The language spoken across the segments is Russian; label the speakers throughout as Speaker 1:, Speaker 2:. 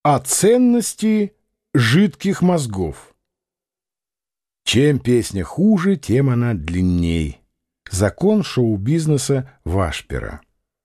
Speaker 1: О ценности жидких мозгов. Чем песня хуже, тем она длинней. Закон шоу-бизнеса Вашпера.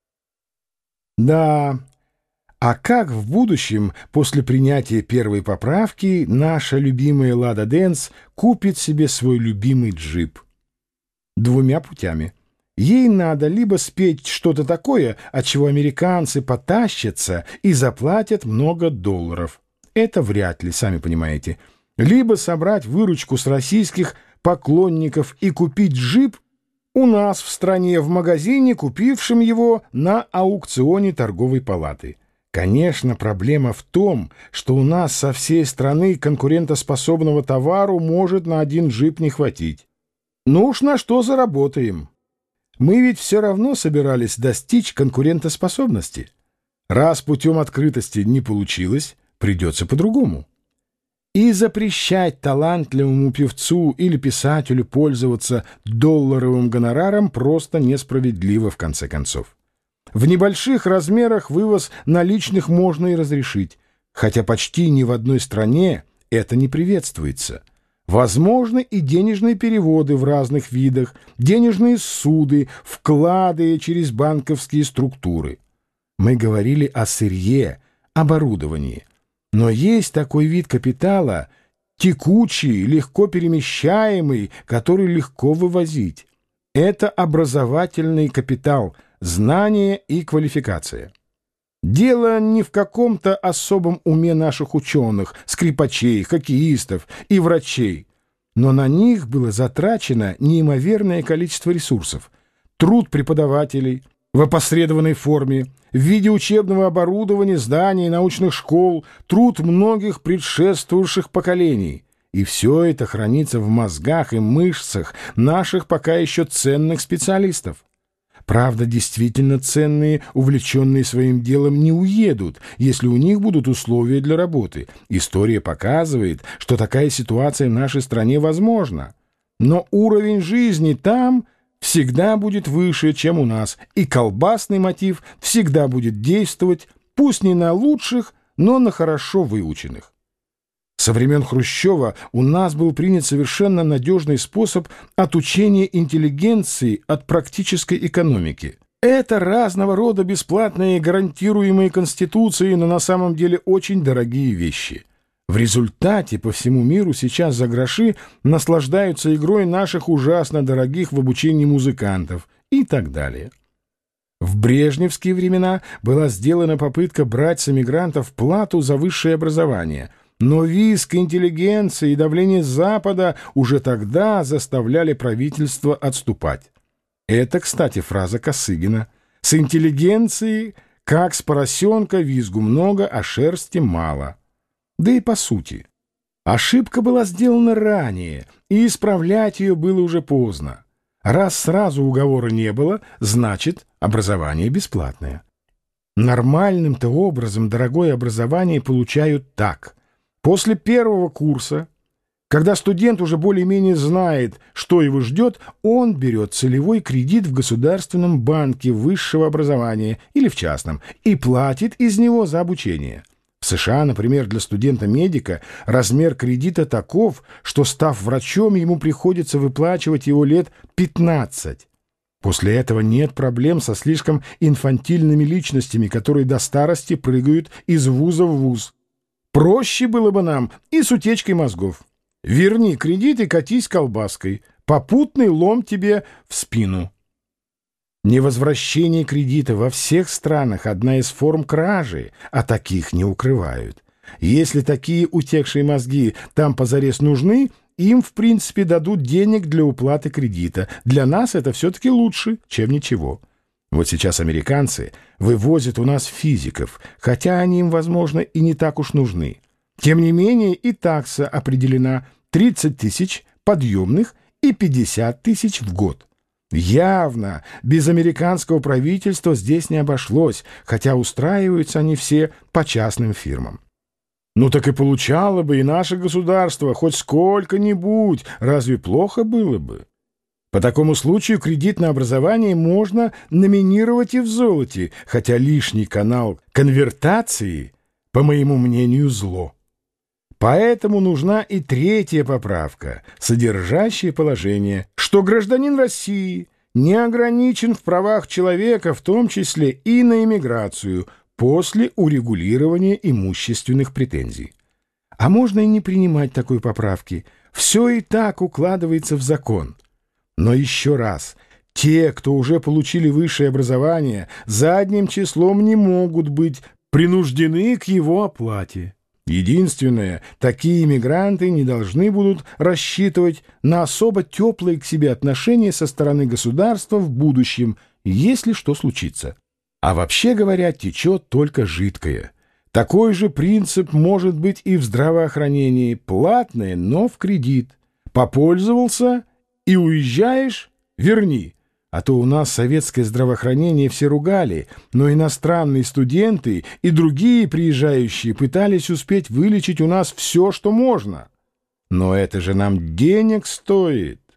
Speaker 1: Да, а как в будущем, после принятия первой поправки, наша любимая Лада Дэнс купит себе свой любимый джип? Двумя путями. Ей надо либо спеть что-то такое, от чего американцы потащатся и заплатят много долларов. Это вряд ли, сами понимаете. Либо собрать выручку с российских поклонников и купить джип у нас в стране в магазине, купившем его на аукционе торговой палаты. Конечно, проблема в том, что у нас со всей страны конкурентоспособного товару может на один джип не хватить. Ну уж на что заработаем? Мы ведь все равно собирались достичь конкурентоспособности. Раз путем открытости не получилось, придется по-другому. И запрещать талантливому певцу или писателю пользоваться долларовым гонораром просто несправедливо в конце концов. В небольших размерах вывоз наличных можно и разрешить, хотя почти ни в одной стране это не приветствуется. Возможны и денежные переводы в разных видах, денежные суды, вклады через банковские структуры. Мы говорили о сырье, оборудовании. Но есть такой вид капитала, текучий, легко перемещаемый, который легко вывозить. Это образовательный капитал, знания и квалификация. Дело не в каком-то особом уме наших ученых, скрипачей, хоккеистов и врачей, но на них было затрачено неимоверное количество ресурсов. Труд преподавателей в опосредованной форме, в виде учебного оборудования, зданий, научных школ, труд многих предшествовавших поколений. И все это хранится в мозгах и мышцах наших пока еще ценных специалистов. Правда, действительно ценные, увлеченные своим делом, не уедут, если у них будут условия для работы. История показывает, что такая ситуация в нашей стране возможна. Но уровень жизни там всегда будет выше, чем у нас, и колбасный мотив всегда будет действовать, пусть не на лучших, но на хорошо выученных. Со времен Хрущева у нас был принят совершенно надежный способ отучения интеллигенции от практической экономики. Это разного рода бесплатные, гарантируемые Конституцией, но на самом деле очень дорогие вещи. В результате по всему миру сейчас за гроши наслаждаются игрой наших ужасно дорогих в обучении музыкантов и так далее. В брежневские времена была сделана попытка брать с эмигрантов плату за высшее образование, но визг интеллигенции и давление Запада уже тогда заставляли правительство отступать. Это, кстати, фраза Косыгина. «С интеллигенцией, как с поросенка, визгу много, а шерсти мало». Да и по сути. Ошибка была сделана ранее, и исправлять ее было уже поздно. Раз сразу уговора не было, значит, образование бесплатное. Нормальным-то образом дорогое образование получают так. После первого курса, когда студент уже более-менее знает, что его ждет, он берет целевой кредит в государственном банке высшего образования или в частном и платит из него за обучение. В США, например, для студента-медика размер кредита таков, что, став врачом, ему приходится выплачивать его лет 15. После этого нет проблем со слишком инфантильными личностями, которые до старости прыгают из вуза в вуз. Проще было бы нам и с утечкой мозгов. Верни кредит и катись колбаской. Попутный лом тебе в спину. Невозвращение кредита во всех странах — одна из форм кражи, а таких не укрывают. Если такие утекшие мозги там позарез нужны, им, в принципе, дадут денег для уплаты кредита. Для нас это все-таки лучше, чем ничего. Вот сейчас американцы вывозят у нас физиков, хотя они им, возможно, и не так уж нужны. Тем не менее, и такса определена 30 тысяч подъемных и 50 тысяч в год. Явно без американского правительства здесь не обошлось, хотя устраиваются они все по частным фирмам. Ну так и получало бы и наше государство хоть сколько-нибудь, разве плохо было бы? По такому случаю кредит на образование можно номинировать и в золоте, хотя лишний канал конвертации по моему мнению, зло. Поэтому нужна и третья поправка, содержащая положение, что гражданин России не ограничен в правах человека, в том числе и на эмиграцию, после урегулирования имущественных претензий. А можно и не принимать такой поправки. Все и так укладывается в закон. Но еще раз, те, кто уже получили высшее образование, задним числом не могут быть принуждены к его оплате. Единственное, такие иммигранты не должны будут рассчитывать на особо теплые к себе отношения со стороны государства в будущем, если что случится. А вообще говоря, течет только жидкое. Такой же принцип может быть и в здравоохранении, платное, но в кредит. Попользовался и уезжаешь — верни. А то у нас советское здравоохранение все ругали, но иностранные студенты и другие приезжающие пытались успеть вылечить у нас все, что можно. Но это же нам денег стоит.